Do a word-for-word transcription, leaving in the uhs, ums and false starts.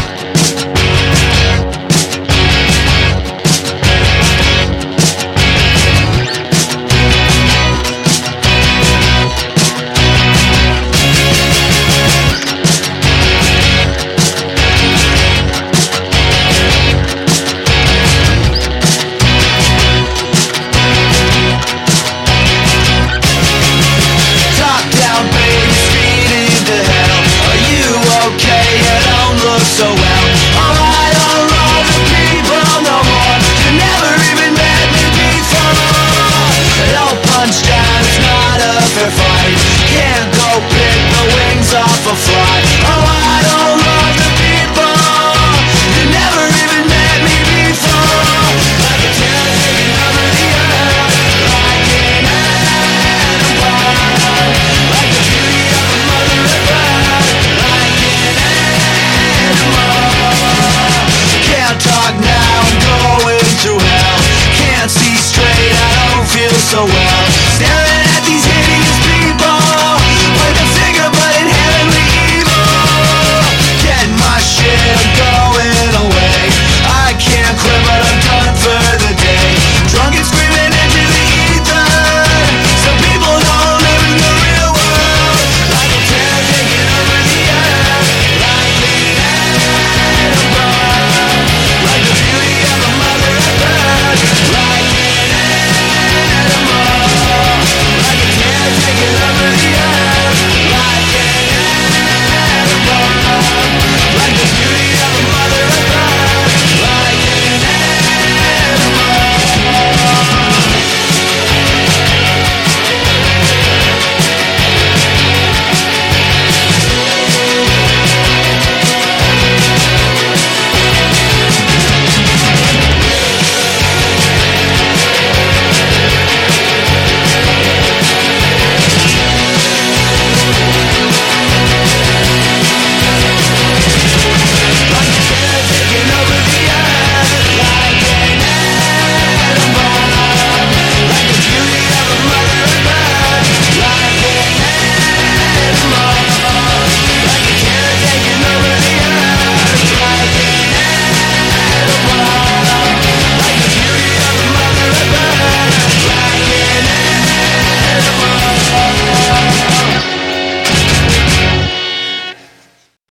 So well, alright, alright, the people no more. You never even met me before. Don't punch down, it's not a fair fight. Can't go pick the wings off a fly. Alright, alright, the people. You never even met me before. Like a tail taking over the earth, like an animal, like the beauty of a mother of earth, like an can't talk now, I'm going to hell. Can't see straight, I don't feel so well.